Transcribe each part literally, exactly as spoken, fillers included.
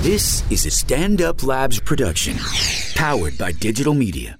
This is a Stand Up Labs production, powered by digital media.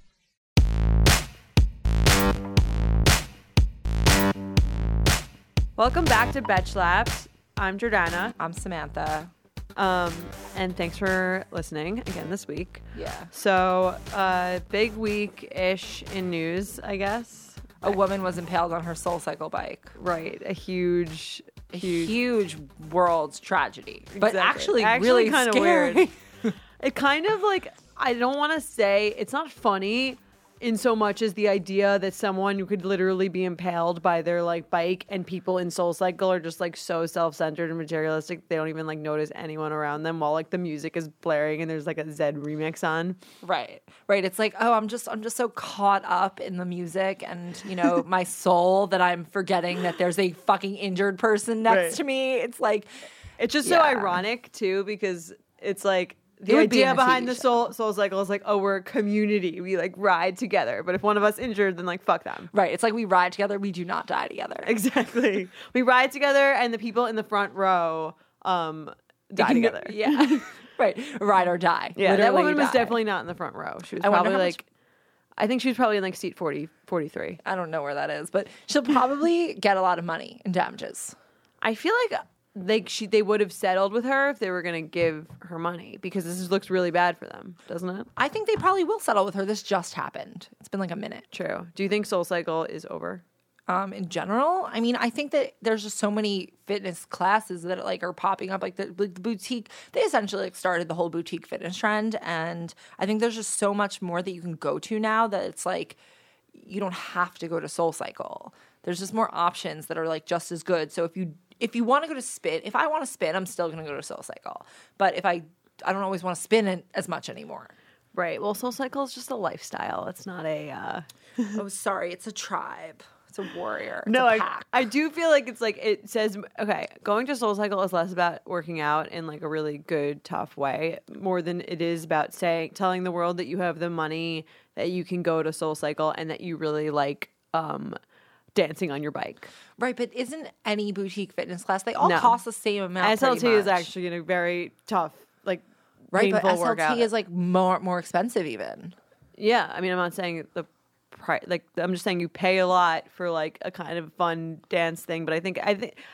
Welcome back to Betch Labs. I'm Jordana. I'm Samantha. Um, and thanks for listening again this week. Yeah. So, uh, big week-ish in news, I guess. A woman was impaled on her SoulCycle bike. Right. A huge, A huge, huge world tragedy. But Exactly. actually, Actually really kind of scary. weird. It kind of like, I don't want to say, it's not funny in so much as the idea that someone who could literally be impaled by their like bike, and people in SoulCycle are just like so self-centered and materialistic they don't even like notice anyone around them while like the music is blaring and there's like a Zed remix on. Right. Right. It's like, oh, I'm just I'm just so caught up in the music and, you know, my soul that I'm forgetting that there's a fucking injured person next Right. to me. It's like, It's just Yeah. so ironic too, because it's like It the would be in idea a behind T V the soul soul cycle is like, oh, we're a community, we like ride together, but if one of us injured, then like fuck them. right. It's like we ride together, we do not die together. Exactly. We ride together, and the people in the front row um die can- together. Yeah. Right. Ride or die. Yeah, that Literally woman was die. definitely not in the front row. She was I wonder probably how much- like, I think she was probably in like seat forty, forty-three. I don't know where that is, but she'll probably get a lot of money in damages. I feel like they she they would have settled with her if they were going to give her money, because this is, looks really bad for them, doesn't it? I think they probably will settle with her. This just happened. It's been like a minute. True. Do you think SoulCycle is over? Um, in general, I mean, I think that there's just so many fitness classes that like are popping up, like the, like the boutique. They essentially like started the whole boutique fitness trend, and I think there's just so much more that you can go to now that it's like you don't have to go to SoulCycle. There's just more options that are like just as good. So if you if you want to go to spin, if I want to spin, I'm still going to go to SoulCycle. But if I I don't always want to spin it as much anymore. Right. Well, SoulCycle is just a lifestyle. It's not a. Uh... Oh, sorry, it's a tribe. It's a warrior. It's No, a I, pack. I do feel like it's like it says, okay, going to SoulCycle is less about working out in like a really good, tough way, more than it is about saying, telling the world that you have the money, that you can go to SoulCycle, and that you really like um, dancing on your bike. Right, but isn't any boutique fitness class, they all No. cost the same amount? S L T pretty is much. actually a very tough, like, right, but painful S L T workout. is like more more expensive even. Yeah, I mean, I'm not saying the price. Like, I'm just saying you pay a lot for like a kind of fun dance thing. But I think I think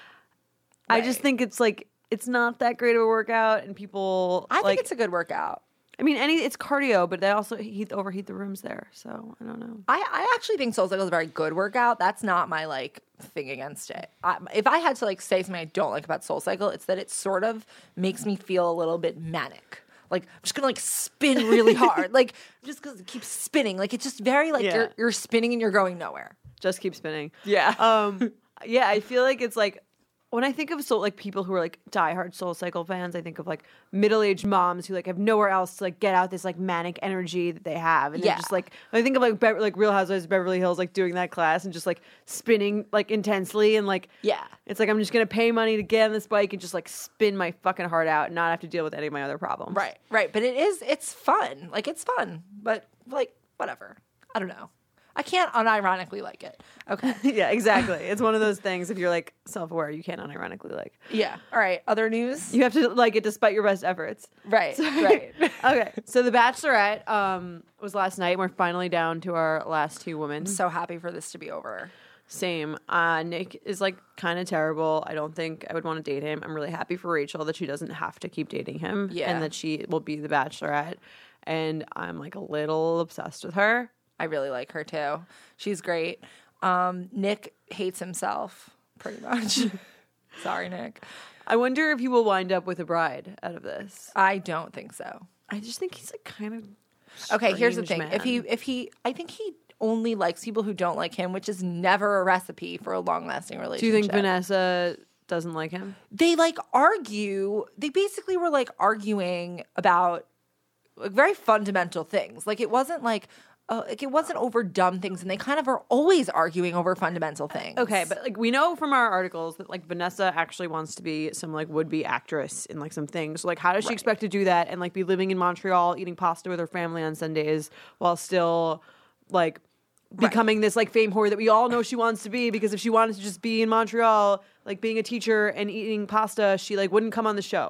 I just Right. think it's like it's not that great of a workout, and people. I like, think it's a good workout. I mean, any it's cardio, but they also heat overheat the rooms there. So I don't know. I, I actually think SoulCycle is a very good workout. That's not my like thing against it. I, if I had to like say something I don't like about SoulCycle, it's that it sort of makes me feel a little bit manic. Like I'm just gonna like spin really hard, like just because it keeps spinning. Like it's just very like Yeah. you're you're spinning and you're going nowhere. Just keep spinning. Yeah. Um. Yeah, I feel like it's like. When I think of soul, like people who are like diehard SoulCycle fans, I think of like middle-aged moms who like have nowhere else to like get out this like manic energy that they have, and Yeah. they're just like I think of like Be- like Real Housewives of Beverly Hills, like doing that class and just like spinning like intensely, and like Yeah. it's like I'm just gonna pay money to get on this bike and just like spin my fucking heart out and not have to deal with any of my other problems. Right, right. But it is, it's fun. Like, it's fun. But, like, whatever. I don't know. I can't unironically like it. Okay. Yeah, exactly. It's one of those things. If you're like self-aware, you can't unironically like. Yeah. All right. Other news? You have to like it despite your best efforts. Right, right. Okay, so The Bachelorette um, was last night. We're finally down to our last two women. So happy for this to be over. Same. Uh, Nick is like kind of terrible. I don't think I would want to date him. I'm really happy for Rachel that she doesn't have to keep dating him, Yeah. and that she will be the Bachelorette. And I'm like a little obsessed with her. I really like her, too. She's great. Um, Nick hates himself, pretty much. Sorry, Nick. I wonder if he will wind up with a bride out of this. I don't think so. I just think he's like kind of Okay, here's the strange thing. If he, man. if he, I think he only likes people who don't like him, which is never a recipe for a long-lasting relationship. Do you think Vanessa doesn't like him? They like argue. They basically were like arguing about like very fundamental things. Like it wasn't like, uh, like it wasn't over dumb things, and they kind of are always arguing over fundamental things. Okay, but like we know from our articles that like Vanessa actually wants to be some like would-be actress in like some things. So, like how does she Right. expect to do that and like be living in Montreal eating pasta with her family on Sundays while still like becoming this like fame whore that we all know she wants to be? Because if she wanted to just be in Montreal like being a teacher and eating pasta, she like wouldn't come on the show.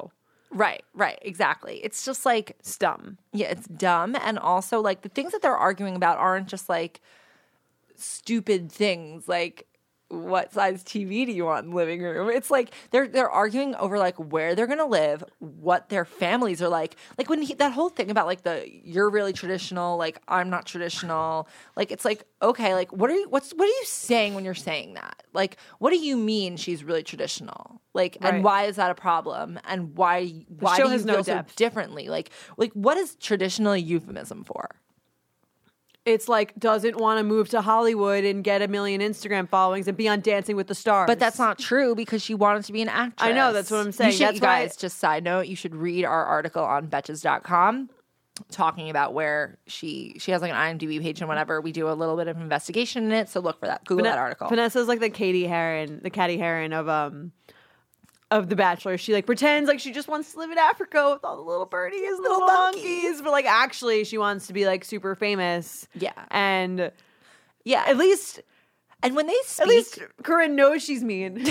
Right, right, exactly. It's just like, It's dumb. yeah, it's dumb. And also, like, the things that they're arguing about aren't just like stupid things like what size T V do you want in the living room? It's like they're they're arguing over like where they're gonna live, what their families are like. Like when he, that whole thing about like the you're really traditional, like I'm not traditional. Like it's like okay, like what are you what's what are you saying when you're saying that? Like what do you mean she's really traditional? Like Right. and why is that a problem? And why why show do you has no feel so depth. differently? Like like what is traditional a euphemism for? It's like doesn't want to move to Hollywood and get a million Instagram followings and be on Dancing with the Stars. But that's not true because she wanted to be an actress. I know, that's what I'm saying. You should, That's you why- guys, just side note, you should read our article on betches dot com talking about where she she has like an IMDb page and whatever. We do a little bit of investigation in it, so look for that. Google that article. Vanessa's like the Katie Heron, the Katie Heron of um of The Bachelor. She like pretends like she just wants to live in Africa with all the little birdies, and little monkeys. monkeys, but like actually she wants to be like super famous. Yeah. and yeah. at least And when they speak, at least Corinne knows she's mean.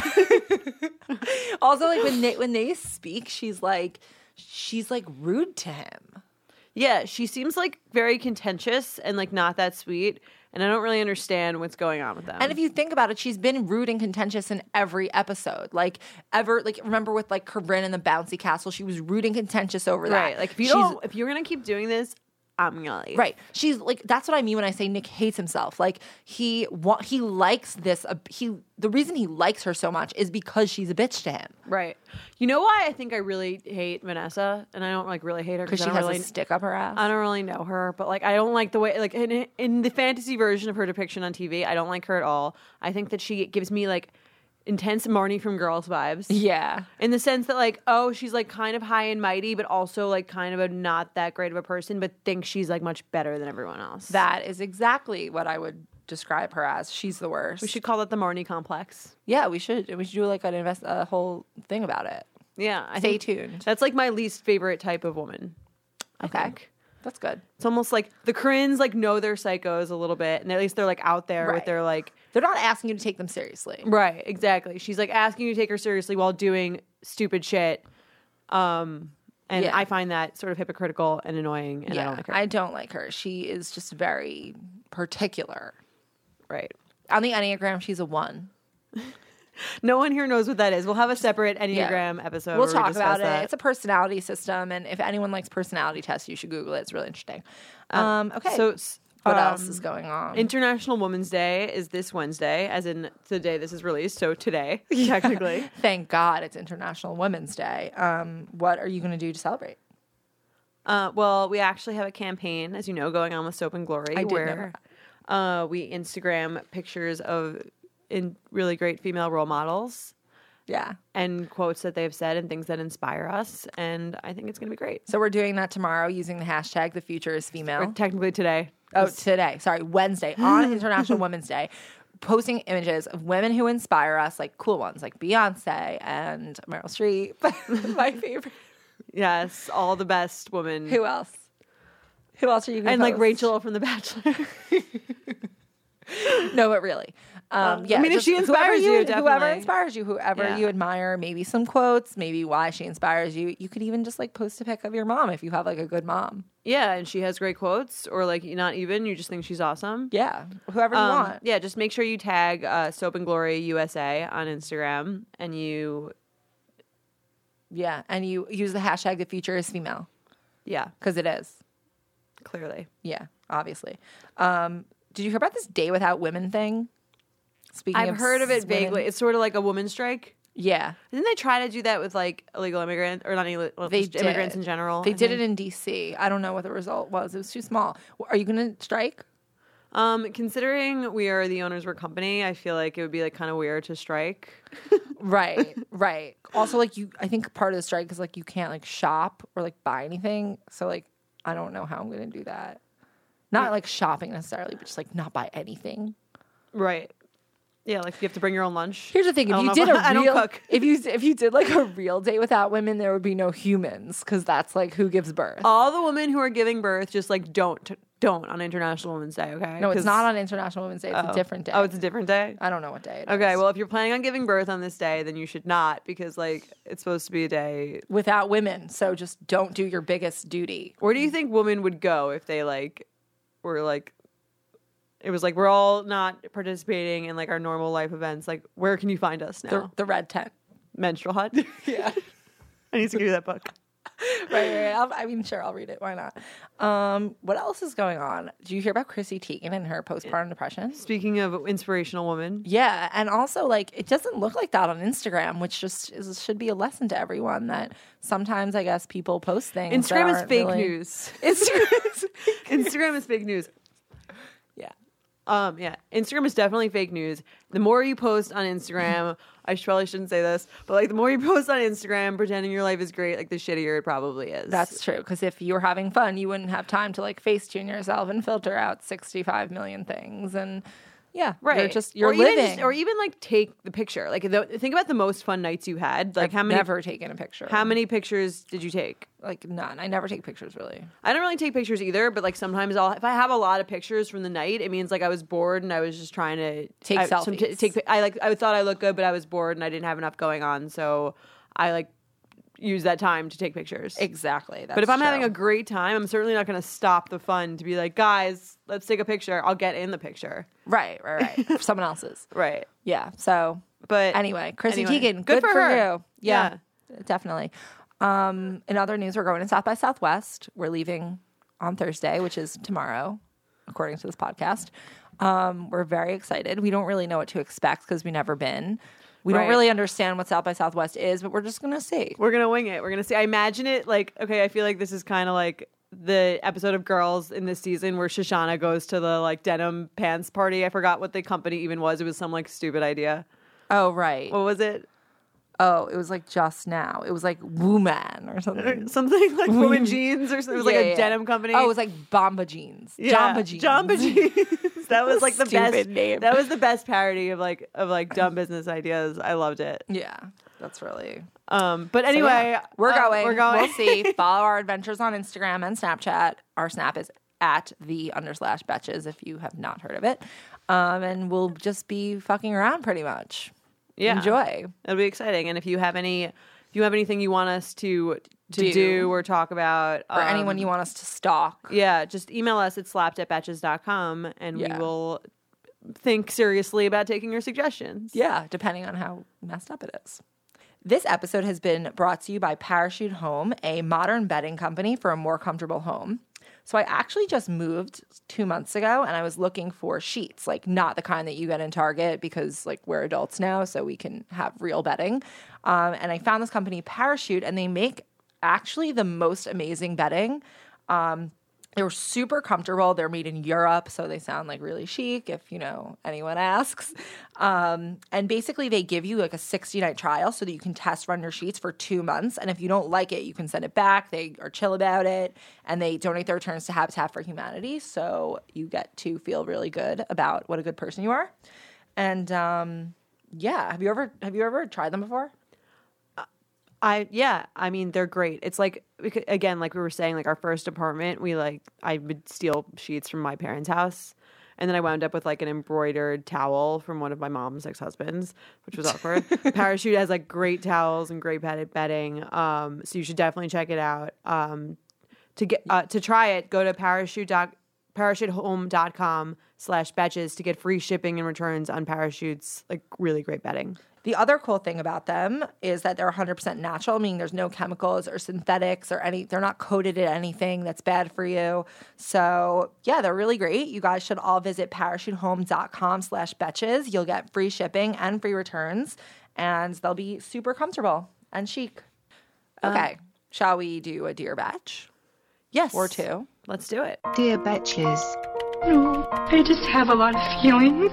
also like when they when they speak, she's like she's like rude to him. Yeah, she seems like very contentious and like not that sweet, and I don't really understand what's going on with them. And if you think about it, she's been rude and contentious in every episode. Like ever, like remember with like Corinne and the bouncy castle, she was rude and contentious over that. right, like if you She's- don't, if you're gonna keep doing this, I'm gonna leave. Right. She's like that's what I mean when I say Nick hates himself. Like he wa- he likes this uh, he the reason he likes her so much is because she's a bitch to him. Right. You know why I think I really hate Vanessa, and I don't like really hate her Because because she I don't has really a stick up her ass. I don't really know her, but like I don't like the way like in in the fantasy version of her depiction on T V, I don't like her at all. I think that she gives me like intense Marnie from Girls vibes. Yeah. In the sense that like, oh, she's like kind of high and mighty, but also like kind of a not that great of a person, but thinks she's like much better than everyone else. That is exactly what I would describe her as. She's the worst. we should call that the Marnie complex. Yeah, we should. We should do like an invest a whole thing about it. Yeah. I Stay think tuned. That's like my least favorite type of woman. I Okay. think. That's good. It's almost like the Corinnes like know their psychos a little bit, and at least they're like out there Right. with their like They're not asking you to take them seriously. right, exactly. She's like asking you to take her seriously while doing stupid shit. Um and Yeah. I find that sort of hypocritical and annoying, and I yeah, don't like her. I don't like her. She is just very particular. right. On the Enneagram, she's a one. No one here knows what that is. We'll have a separate Yeah. Enneagram episode. We'll where we talk discuss about it. that. It's a personality system, and if anyone likes personality tests, you should Google it. It's really interesting. Um, okay. So s- what um, else is going on? International Women's Day is this Wednesday, as in the day this is released. So today, technically. Thank God it's International Women's Day. Um, what are you going to do to celebrate? Uh, well, we actually have a campaign, as you know, going on with Soap and Glory, I did know where uh, we Instagram pictures of in really great female role models Yeah. and quotes that they've said and things that inspire us. And I think it's going to be great. So we're doing that tomorrow using the hashtag The Future is Female. Or technically today. Oh, today. Sorry, Wednesday on International Women's Day. Posting images of women who inspire us, like cool ones, like Beyonce and Meryl Streep. My favorite. Yes, all the best women. Who else? Who else are you going to and like Rachel from The Bachelor. No, but really. Um, yeah, I mean, if just she whoever inspires you, whoever definitely. inspires you, whoever Yeah. you admire, maybe some quotes, maybe why she inspires you. You could even just like post a pic of your mom if you have like a good mom. Yeah, and she has great quotes, or like not even, you just think she's awesome. Yeah, whoever you Um, want. yeah, just make sure you tag uh, Soap and Glory U S A on Instagram, and you, Yeah, and you use the hashtag The Future is Female yeah, because it is. clearly. Yeah, obviously. Um, did you hear about this Day Without Women thing? Speaking I've of heard of it s- women- vaguely. It's sort of like a woman strike. Yeah, Didn't they try to do that with like illegal immigrants or not illegal well, they just did. immigrants in general? They I did think? it in D C. I don't know what the result was. It was too small. Are you going to strike? Um, considering we are the owners of our company, I feel like it would be like kind of weird to strike. Right, right. Also, like you, I think part of the strike is like you can't like shop or like buy anything. So like, I don't know how I'm going to do that. Not like shopping necessarily, but just like not buy anything. Right. Yeah, like you have to bring your own lunch. Here's the thing: I if don't you know did if- a I don't real, cook. if you if you did like a real Day Without Women, there would be no humans because that's like who gives birth. All the women who are giving birth just like don't t- don't on International Women's Day, okay? No, it's 'Cause- not on International Women's Day. It's oh. a different day. Oh, it's a different day? I don't know what day it is. Okay, well, if you're planning on giving birth on this day, then you should not because, like, it's supposed to be a day. Without women, so just don't do your biggest duty. Where do you think women would go if they, like, were, like, it was like, we're all not participating in, like, our normal life events. Like, where can you find us now? The, the red tent. Menstrual Hut? Yeah. I need to give you that book. right, right. I'll, I mean, sure, I'll read it. Why not? Um, what else is going on? Did you hear about Chrissy Teigen and her postpartum depression? Speaking of inspirational women. Yeah, and also, like, it doesn't look like that on Instagram, which just is, should be a lesson to everyone that sometimes, I guess, people post things. Instagram that is aren't fake really... news. Instagram is Instagram is fake news. Yeah. Um, yeah, Instagram is definitely fake news. The more you post on Instagram, I probably shouldn't say this, but like the more you post on Instagram pretending your life is great, like the shittier it probably is. That's true, because if you were having fun, you wouldn't have time to like Facetune yourself and filter out sixty-five million things. And yeah, right. You're just you're or living, even just, or even like take the picture. Like the, think about the most fun nights you had. Like I've how many? Never taken a picture. How many pictures did you take? Like none. I never take pictures really. I don't really take pictures either, but like sometimes I'll if I have a lot of pictures from the night, it means like I was bored and I was just trying to Take I, some- selfies. take I like I thought I looked good, but I was bored and I didn't have enough going on, so I like use that time to take pictures. Exactly. That's But if I'm true. having a great time, I'm certainly not going to stop the fun to be like, guys, let's take a picture. I'll get in the picture. right, right, right, for someone else's. Right. Yeah. So, But anyway, Chrissy anyway, Teigen, good good, for for, her. you. Yeah, definitely. Um, in other news, we're going to South by Southwest. We're leaving on Thursday, which is tomorrow, according to this podcast. Um, we're very excited. We don't really know what to expect because we've never been. We Right. don't really understand what South by Southwest is, but we're just going to see. We're going to wing it. We're going to see. I imagine it like, okay, I feel like this is kind of like the episode of Girls in this season where Shoshana goes to the like denim pants party. I forgot what the company even was. It was some like stupid idea. Oh, right. What was it? Oh, it was like just now. It was like Woman or something. Something like Women Jeans or something. It was like Yeah, a yeah. denim company. Oh, it was like Bomba Jeans. Yeah. Jamba Jeans. Jamba Jeans. That was like the Stupid best name. That was the best parody of like of like dumb business ideas. I loved it. Yeah, that's really... Um, but So, anyway, yeah, we're uh, going. We're going. We'll see. Follow our adventures on Instagram and Snapchat. Our Snap is at the underslash betches if you have not heard of it. Um, and we'll just be fucking around pretty much. Yeah. Enjoy. It'll be exciting. And if you have any, if you have anything you want us to to do, Do. or talk about, Or um, anyone you want us to stalk. yeah, just email us at slapped at betches dot com and Yeah. we will think seriously about taking your suggestions. Yeah, depending on how messed up it is. This episode has been brought to you by Parachute Home, a modern bedding company for a more comfortable home. So I actually just moved two months ago and I was looking for sheets, like not the kind that you get in Target because like we're adults now, so we can have real bedding. Um, and I found this company, Parachute, and they make actually the most amazing bedding. Um, they were super comfortable. They're made in Europe, so they sound like really chic if, you know, anyone asks. Um, and basically they give you like a sixty-night trial so that you can test run your sheets for two months. And if you don't like it, you can send it back. They are chill about it. And they donate their returns to Habitat for Humanity. So you get to feel really good about what a good person you are. And um, yeah, have you ever have you ever tried them before? I yeah, I mean they're great. It's like because, again, like we were saying, like our first apartment, we like I would steal sheets from my parents' house, and then I wound up with like an embroidered towel from one of my mom's ex-husbands, which was awkward. Parachute has like great towels and great padded bedding, um, so you should definitely check it out. Um, to get uh, to try it, go to parachute dot parachutehome dot com slash betches to get free shipping and returns on Parachute's like really great bedding. The other cool thing about them is that they're one hundred percent natural, meaning there's no chemicals or synthetics or any, they're not coated in anything that's bad for you. So yeah, they're really great. You guys should all visit parachutehome dot com slash betches. You'll get free shipping and free returns, and they'll be super comfortable and chic. Okay, um, shall we do a Dear Batch? Yes. Or two. Let's do it. Dear Betches. No, I just have a lot of feelings.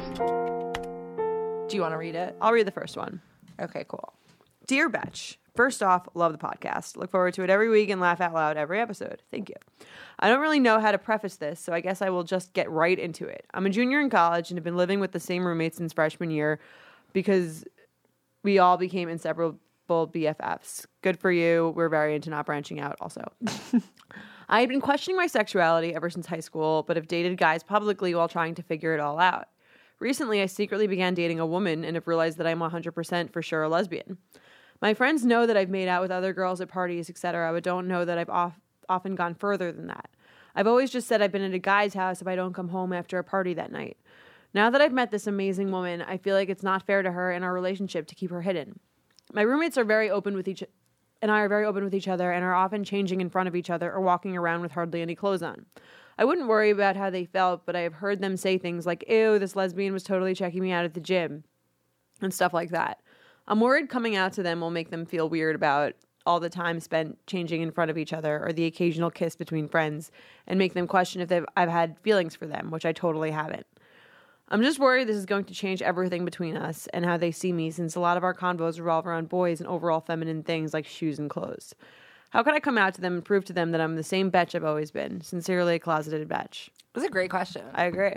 Do you want to read it? I'll read the first one. Okay, cool. Dear Betch, first off, love the podcast. Look forward to it every week and laugh out loud every episode. Thank you. I don't really know how to preface this, so I guess I will just get right into it. I'm a junior in college and have been living with the same roommate since freshman year because we all became inseparable B F Fs. Good for you. We're very into not branching out also. I had been questioning my sexuality ever since high school, but have dated guys publicly while trying to figure it all out. Recently, I secretly began dating a woman and have realized that I'm one hundred percent for sure a lesbian. My friends know that I've made out with other girls at parties, et cetera, but don't know that I've off- often gone further than that. I've always just said I've been at a guy's house if I don't come home after a party that night. Now that I've met this amazing woman, I feel like it's not fair to her and our relationship to keep her hidden. My roommates are very open with each and I are very open with each other and are often changing in front of each other or walking around with hardly any clothes on. I wouldn't worry about how they felt, but I have heard them say things like, ew, this lesbian was totally checking me out at the gym, and stuff like that. I'm worried coming out to them will make them feel weird about all the time spent changing in front of each other or the occasional kiss between friends and make them question if they've, I've had feelings for them, which I totally haven't. I'm just worried this is going to change everything between us and how they see me, since a lot of our convos revolve around boys and overall feminine things like shoes and clothes. How can I come out to them and prove to them that I'm the same bitch I've always been? Sincerely, a closeted bitch. That's a great question. I agree.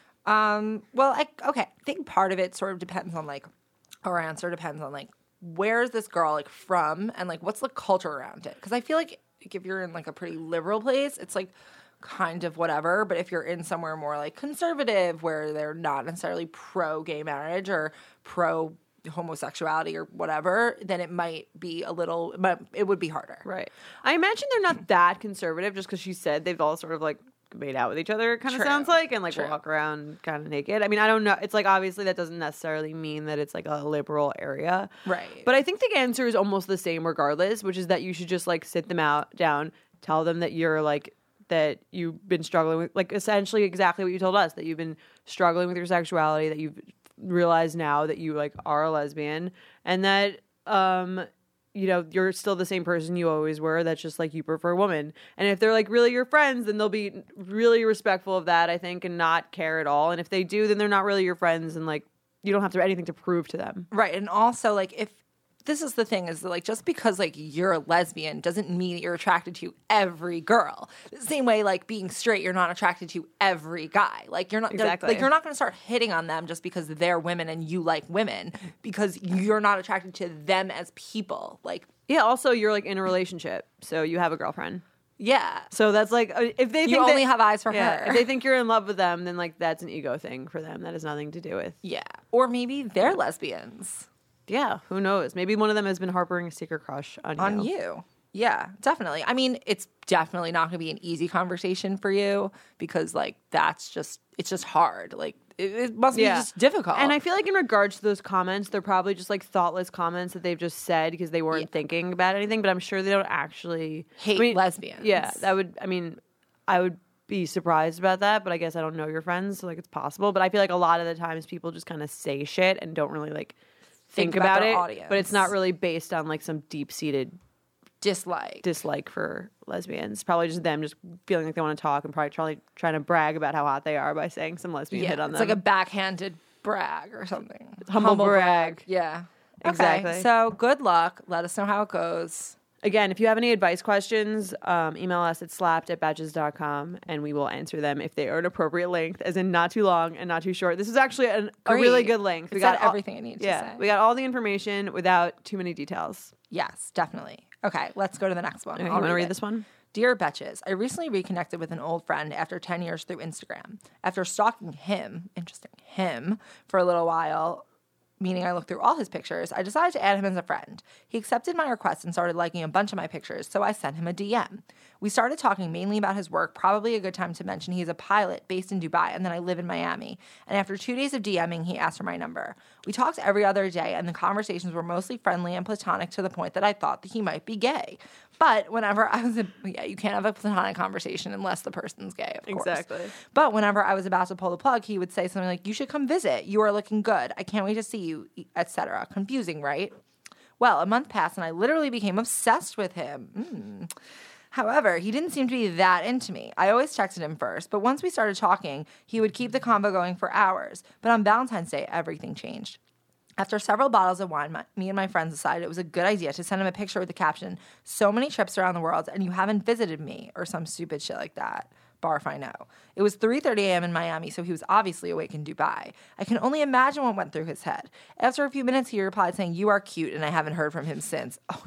Um, well, I, okay. I think part of it sort of depends on, like, our answer depends on, like, where's this girl, like, from and, like, what's the culture around it? Because I feel like if you're in, like, a pretty liberal place, it's, like, kind of whatever. But if you're in somewhere more, like, conservative where they're not necessarily pro-gay marriage or pro homosexuality or whatever, then it might be a little, but it would be harder. Right. I imagine they're not that conservative just because she said they've all sort of like made out with each other, it kind of True. sounds like, and like True. walk around kind of naked. I mean, I don't know. It's like obviously that doesn't necessarily mean that it's like a liberal area. Right. But I think the answer is almost the same regardless, which is that you should just like sit them out down, tell them that you're like, that you've been struggling with, like essentially exactly what you told us, that you've been struggling with your sexuality, that you've realize now that you like are a lesbian, and that um you know you're still the same person you always were, that's just like you prefer women. And if they're like really your friends, then they'll be really respectful of that, I think, and not care at all. And if they do, then they're not really your friends, and like you don't have to have anything to prove to them. Right. And also, like, if this is the thing, is that, like, just because like you're a lesbian doesn't mean that you're attracted to every girl. The same way, like, being straight, you're not attracted to every guy. Like, you're not Exactly. like you're not going to start hitting on them just because they're women and you like women, because you're not attracted to them as people. Like, Yeah, also you're like in a relationship, so you have a girlfriend. yeah. So that's like uh, if they You think only they, have eyes for yeah, her. if they think you're in love with them, then like that's an ego thing for them. That has nothing to do with Yeah. Or maybe they're lesbians. yeah. Who knows? Maybe one of them has been harboring a secret crush on you. On you. Yeah, definitely. I mean, it's definitely not going to be an easy conversation for you, because like that's just, it's just hard. Like it, it must be just difficult. And I feel like in regards to those comments, they're probably just like thoughtless comments that they've just said because they weren't Yeah. thinking about anything. But I'm sure they don't actually Hate I mean, lesbians. Yeah, that would. I mean, I would be surprised about that, but I guess I don't know your friends, so like it's possible. But I feel like a lot of the times people just kind of say shit and don't really like think, Think about about, their it. audience. But it's not really based on like some deep seated dislike. dislike for lesbians. Probably just them just feeling like they want to talk and probably trying trying to brag about how hot they are by saying some lesbian yeah, hit on it's them. like a backhanded brag or something. Humble brag. Yeah. Exactly. Okay, so good luck. Let us know how it goes. Again, if you have any advice questions, um, email us at slapped at batches dot com and we will answer them if they are an appropriate length, as in not too long and not too short. This is actually an, a really Great. good length. It said everything I needed to yeah, say. we got all the information without too many details. Yes, definitely. Okay, let's go to the next one. Okay, you I'll want to read it. this one? Dear Betches, I recently reconnected with an old friend after ten years through Instagram. After stalking him, interesting, him, for a little while, meaning I looked through all his pictures, I decided to add him as a friend. He accepted my request and started liking a bunch of my pictures, so I sent him a D M. We started talking mainly about his work, probably a good time to mention he's a pilot based in Dubai, and then I live in Miami. And after two days of DMing, he asked for my number. We talked every other day, and the conversations were mostly friendly and platonic to the point that I thought that he might be gay. But whenever I was, a, yeah, you can't have a platonic conversation unless the person's gay, of course. Exactly. But whenever I was about to pull the plug, he would say something like, "You should come visit. You are looking good. I can't wait to see you," et cetera. Confusing, right? Well, a month passed, and I literally became obsessed with him. Mm. However, he didn't seem to be that into me. I always texted him first, but once we started talking, he would keep the convo going for hours. But on Valentine's Day, everything changed. After several bottles of wine, my, me and my friends decided it was a good idea to send him a picture with the caption, "So many trips around the world, and you haven't visited me," or some stupid shit like that. Barf, I know. It was three thirty a.m. in Miami, so he was obviously awake in Dubai. I can only imagine what went through his head. After a few minutes, he replied saying, "You are cute," and I haven't heard from him since. Oh, shit.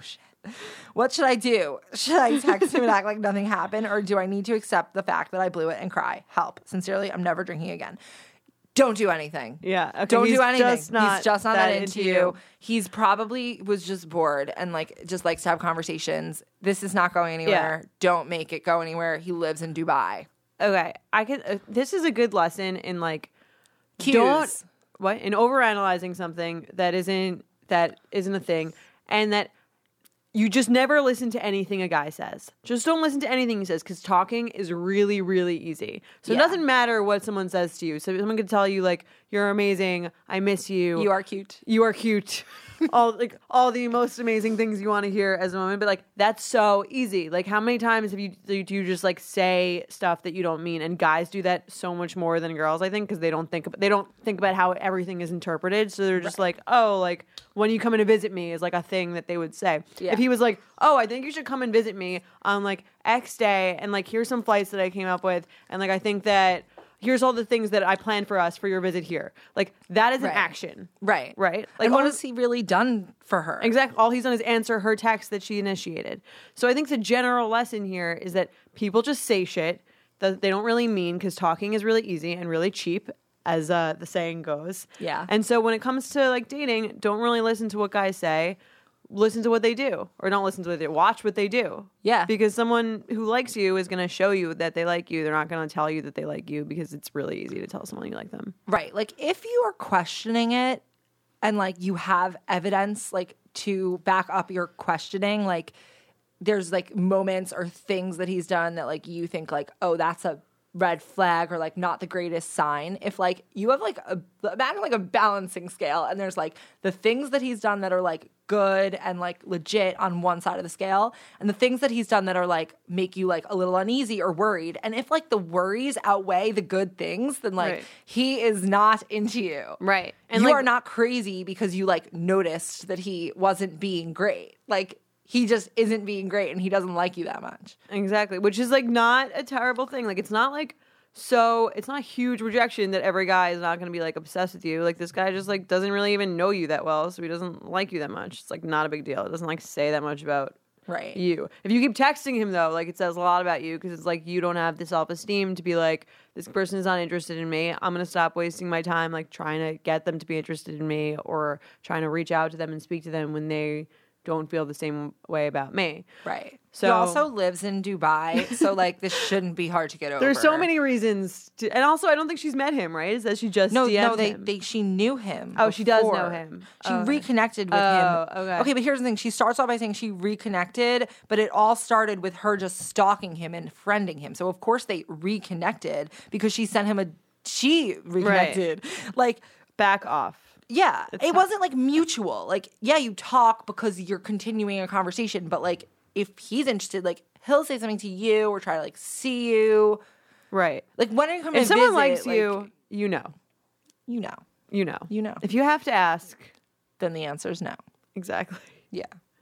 What should I do? Should I text him and act like nothing happened, or do I need to accept the fact that I blew it and cry? Help. Sincerely, I'm never drinking again. Don't do anything. Yeah. Okay, Don't he's do anything. Just not he's just not that, that into you. you. He's probably was just bored and like just likes to have conversations. This is not going anywhere. Yeah. Don't make it go anywhere. He lives in Dubai. Okay, I could. Uh, this is a good lesson in like Cues. don't what in overanalyzing something that isn't that isn't a thing, and that you just never listen to anything a guy says. Just don't listen to anything he says, because talking is really, really easy. So Yeah. it doesn't matter what someone says to you. So someone could tell you like, "You're amazing. I miss you. You are cute. You are cute." all like all the most amazing things you want to hear as a woman, but like that's so easy. Like how many times have you do you just like say stuff that you don't mean? And guys do that so much more than girls, I think, because they don't think about, they don't think about how everything is interpreted. So they're just like, oh, like when you come in to visit me is like a thing that they would say. Yeah. If he was like, oh, I think you should come and visit me on like X day, and like here's some flights that I came up with, and like I think that here's all the things that I planned for us for your visit here. Like that is an Right. action. Right. Right? Like And what all- has he really done for her? Exactly. All he's done is answer her text that she initiated. So I think the general lesson here is that people just say shit that they don't really mean, because talking is really easy and really cheap, as uh, the saying goes. Yeah. And so when it comes to like dating, don't really listen to what guys say. Listen to what they do, or don't listen to what they watch what they do. Yeah. Because someone who likes you is going to show you that they like you. They're not going to tell you that they like you, because it's really easy to tell someone you like them. Right. Like if you are questioning it and like you have evidence like to back up your questioning, like there's like moments or things that he's done that like you think like, oh, that's a red flag or like not the greatest sign. If like you have like a imagine like a balancing scale, and there's like the things that he's done that are like good and like legit on one side of the scale, and the things that he's done that are like make you like a little uneasy or worried. And if like the worries outweigh the good things, then like Right. he is not into you. Right. And And you like- are not crazy because you like noticed that he wasn't being great. Like he just isn't being great and he doesn't like you that much. Exactly, which is like not a terrible thing. Like it's not like so it's not a huge rejection that every guy is not going to be like obsessed with you. Like this guy just like doesn't really even know you that well, so he doesn't like you that much. It's like not a big deal. It doesn't like say that much about Right. you. If you keep texting him though, like it says a lot about you, because it's like you don't have the self-esteem to be like, this person is not interested in me. I'm going to stop wasting my time like trying to get them to be interested in me, or trying to reach out to them and speak to them when they don't feel the same way about me. Right. So- he also lives in Dubai, so like this shouldn't be hard to get over. There's so many reasons to, and also I don't think she's met him, right? It says she just No, D M'd no, they, him. they she knew him. Oh, she does know before. him. She Oh, okay. reconnected with Oh, him. okay. Okay, but here's the thing. She starts off by saying she reconnected, but it all started with her just stalking him and friending him. So of course they reconnected because she sent him a she reconnected. Like Back off. yeah, It's it not- wasn't like mutual. Like, yeah, you talk because you're continuing a conversation, but like if he's interested, like he'll say something to you or try to like see you. Right. Like when are you coming If to someone visit, likes like, you, you know. you know, You know. You know. If you have to ask, then the answer is no. exactly. Yeah,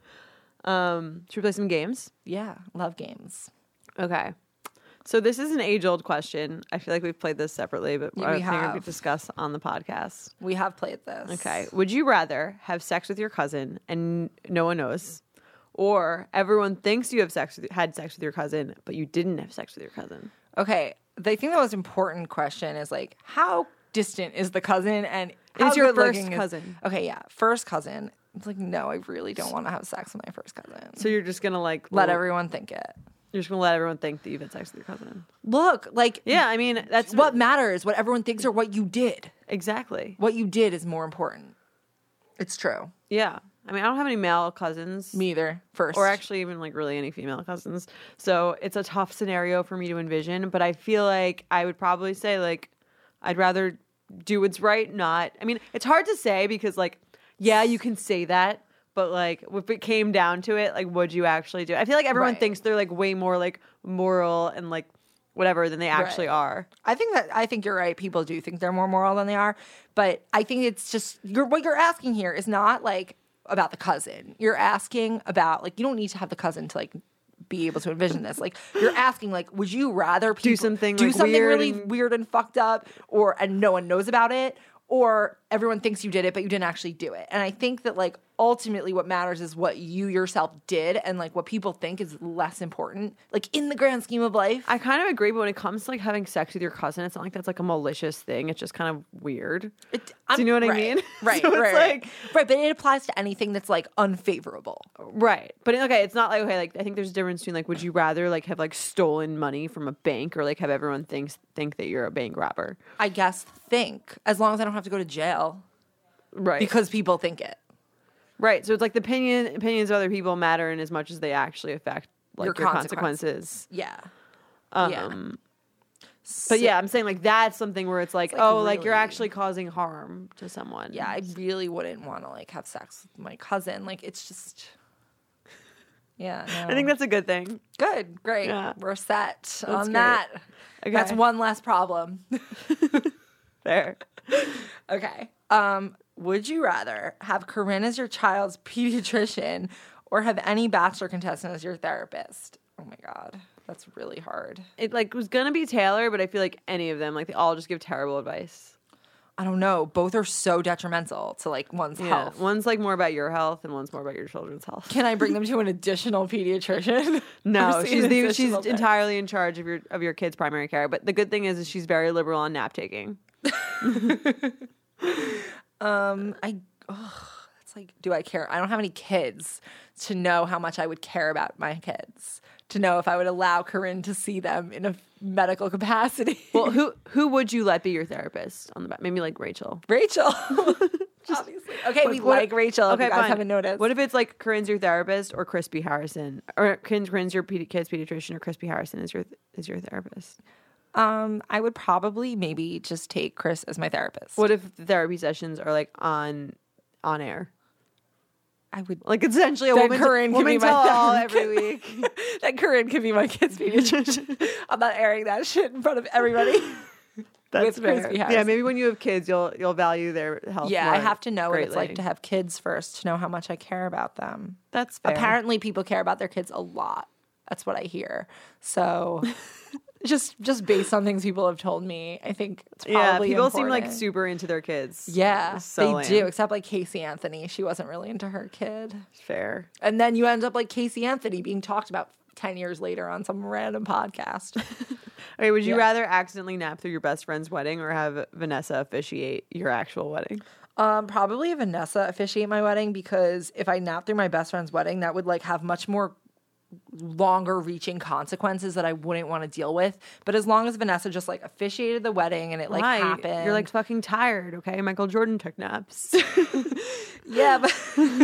Um, should we play some games? yeah, love games. Okay. So this is an age-old question. I feel like we've played this separately, but Yeah, I we think we have. discuss on the podcast. We have played this. Okay. Would you rather have sex with your cousin and no one knows, or everyone thinks you have sex with, had sex with your cousin, but you didn't have sex with your cousin? Okay, I think the most important question is like how distant is the cousin and how Is your good-looking first is- cousin. Okay, yeah, first cousin. It's like no, I really don't want to have sex with my first cousin. So you're just gonna like Let l- everyone think it. You're just gonna let everyone think that you've had sex with your cousin. Look, like Yeah, I mean that's what matters, what everyone thinks or what you did. exactly. What you did is more important. It's true. Yeah, I mean I don't have any male cousins. Me either. First. Or actually even like really any female cousins. So it's a tough scenario for me to envision, but I feel like I would probably say like I'd rather do what's right, not I mean, it's hard to say because like yeah, you can say that, but like if it came down to it, like would you actually do it? I feel like everyone Right. thinks they're like way more like moral and like whatever than they actually Right. are. I think that I think you're right. People do think they're more moral than they are, but I think it's just you're, what you're asking here is not like about the cousin. You're asking about like you don't need to have the cousin to like be able to envision this. Like you're asking like would you rather people something, do like, something weird really and- weird and fucked up or and no one knows about it, or everyone thinks you did it but you didn't actually do it. And I think that like ultimately what matters is what you yourself did, and like what people think is less important, like in the grand scheme of life. I kind of agree, but when it comes to like having sex with your cousin, it's not like that's like a malicious thing. It's just kind of weird. It, Do you know what I right, mean? Right, So it's right, like- right, right. But it applies to anything that's like unfavorable. Right. But okay, it's not like, okay, like I think there's a difference between like, would you rather like have like stolen money from a bank or like have everyone thinks think that you're a bank robber? I guess think as long as I don't have to go to jail Right. because people think it. Right. So it's like the opinion opinions of other people matter in as much as they actually affect like Your your, consequences. consequences. Yeah. Um, yeah. But yeah, I'm saying like that's something where it's like, like oh, like you're really- actually causing harm to someone. Yeah, I really wouldn't want to like have sex with my cousin. Like it's just yeah, no. I think that's a good thing. good. Great. Yeah. We're set on great. that. Okay. That's one less problem. Fair. Okay. Um, would you rather have Corinne as your child's pediatrician or have any Bachelor contestant as your therapist? Oh my God. That's really hard. It like was gonna be Taylor, but I feel like any of them, like they all just give terrible advice. I don't know. Both are so detrimental to like one's Yeah. health. One's like more about your health and one's more about your children's health. Can I bring them to an additional pediatrician? No, Or see she's an the, she's additional ther- entirely in charge of your of your kid's primary care. But the good thing is, is she's very liberal on nap taking. Um, I, oh, it's like, do I care? I don't have any kids to know how much I would care about my kids, to know if I would allow Corinne to see them in a medical capacity. Well, who who would you let be your therapist on the back? Maybe like Rachel. Rachel. Obviously. Okay, we What- like Rachel. If you guys fine. haven't noticed. What if it's like Corinne's your therapist or Crispy Harrison, or Corinne's Corinne's your pedi- kid's pediatrician, or Crispy Harrison is your is your therapist? um, I would probably maybe just take Chris as my therapist. What if the therapy sessions are like on on air? I would Like essentially a Then woman, Corinne could woman be my tell all therapist. every week. that Corinne could be my kid's pediatrician. I'm not airing that shit in front of everybody. That's With fair. Crispy Yeah, Harrison. maybe when you have kids, you'll you'll value their health. Yeah, more I have to know what it's like greatly. to have kids first to know how much I care about them. That's fair. Apparently, people care about their kids a lot. That's what I hear. So, just just based on things people have told me, I think it's yeah, probably people seem like important. super into their kids. Yeah, So they lame. do. Except like Casey Anthony, she wasn't really into her kid. Fair. And then you end up like Casey Anthony being talked about ten years later on some random podcast. Okay, would you Yeah. rather accidentally nap through your best friend's wedding or have Vanessa officiate your actual wedding? Um, probably Vanessa officiate my wedding, because if I nap through my best friend's wedding, that would like have much more longer reaching consequences that I wouldn't want to deal with. But as long as Vanessa just like officiated the wedding and it like Why? happened. You're like fucking tired, okay? Michael Jordan took naps. yeah, but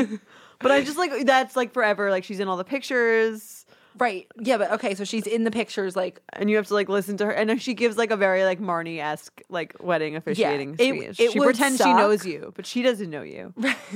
But I just like, that's like forever. Like she's in all the pictures. right. Yeah, but okay, so she's in the pictures like And you have to like listen to her, and she gives like a very like Marnie-esque like wedding officiating it- speech. it she would pretends she suck. knows you, but she doesn't know you.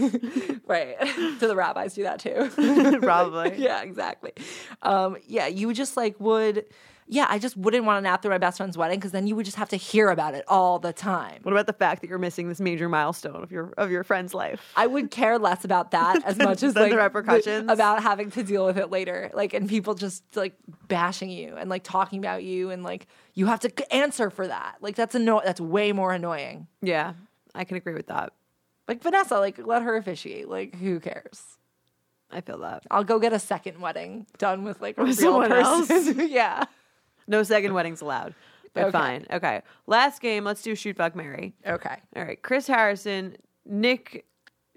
right. So the rabbis do that too. Probably. yeah, exactly. Um, yeah, you just like would yeah, I just wouldn't want to nap through my best friend's wedding, because then you would just have to hear about it all the time. What about the fact that you're missing this major milestone of your of your friend's life? I would care less about that as much as Than like the repercussions? about having to deal with it later, like, and people just like bashing you and like talking about you, and like you have to c- answer for that. Like that's anno- that's way more annoying. Yeah, I can agree with that. Like Vanessa, like let her officiate. Like who cares? I feel that. I'll go get a second wedding done with like a With real someone person. yeah. No second weddings allowed. But Okay. fine. Okay. Last game. Let's do shoot, fuck, marry. Okay. All right. Chris Harrison, Nick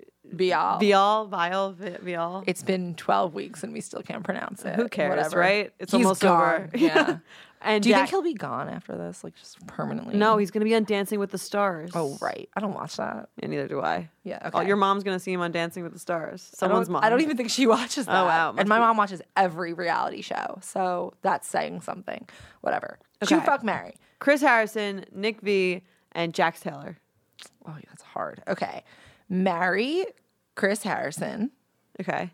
Bial. Vial, Vial, Vi- Vial. It's been twelve weeks and we still can't pronounce it. Who cares, Whatever. right? It's He's almost gone. over. Yeah. And Do you Jack- think he'll be gone after this? Like just permanently? No, he's going to be on Dancing with the Stars. Oh, right. I don't watch that. Yeah, neither do I. Yeah. Oh, Okay. your mom's going to see him on Dancing with the Stars. I Someone's don't, mom. I don't even think she watches that. wow. And Must my be- mom watches every reality show. So that's saying something. Whatever. Okay. Shoot, fuck, marry. Chris Harrison, Nick V, and Jax Taylor. Oh, yeah, that's hard. Okay. Marry Chris Harrison. Okay.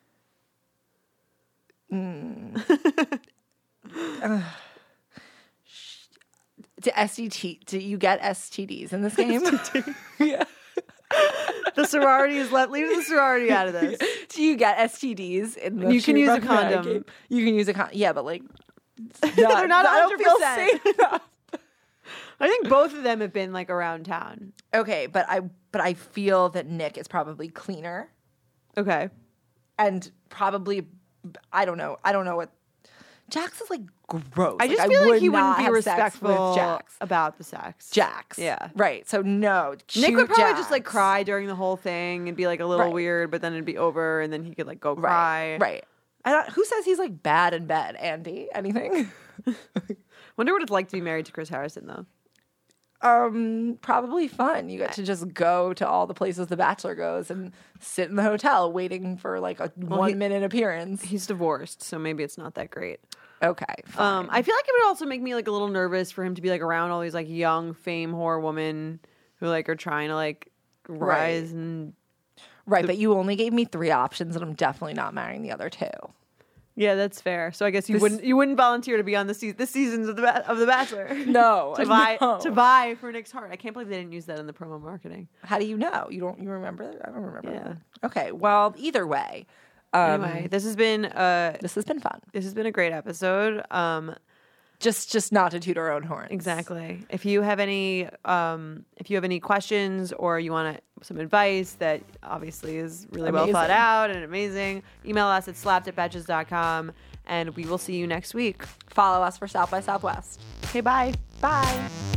To S T T. Do you get S T Ds in this game? yeah. The sorority is left. Leave the sorority out of this. Do you get S T Ds in the You can shoot, use a fuck, marry condom. game? You can use a condom. Yeah, but like They're not I don't feel one hundred percent. safe enough. I think both of them have been like around town. Okay, but I but I feel that Nick is probably cleaner. Okay. and probably, I don't know. I don't know what. Jax is like gross. I just like, feel I like would he wouldn't not be have sex respectful with Jax. about the sex. Jax. Yeah. Right. So no. Nick shoot would probably Jax. just like cry during the whole thing and be like a little Right. weird, but then it'd be over and then he could like go cry. Right. Right. I don't, who says he's like bad in bed? Andy? Anything? Wonder what it's like to be married to Chris Harrison though. Um, probably fun. You get to just go to all the places The Bachelor goes and sit in the hotel waiting for like a one he- minute appearance. He's divorced, so maybe it's not that great. Okay. Fine. Um, I feel like it would also make me like a little nervous for him to be like around all these like young fame whore women who like are trying to like rise Right. and right, but you only gave me three options, and I'm definitely not marrying the other two. yeah, that's fair. So I guess you This- wouldn't you wouldn't volunteer to be on the se- this seasons of the ba- of the Bachelor. No, to vie no. to vie for Nick's heart. I can't believe they didn't use that in the promo marketing. How do you know? You don't. You remember? I don't remember. Yeah. that. Okay. Well, either way, um, Anyway, this has been uh this has been fun. this has been a great episode. Um, Just, just not to toot our own horns. Exactly. If you have any, um, if you have any questions or you want some advice that obviously is really well thought Amazing. out and amazing, email us at slapped at betches dot com and we will see you next week. Follow us for South by Southwest. Okay, bye. Bye.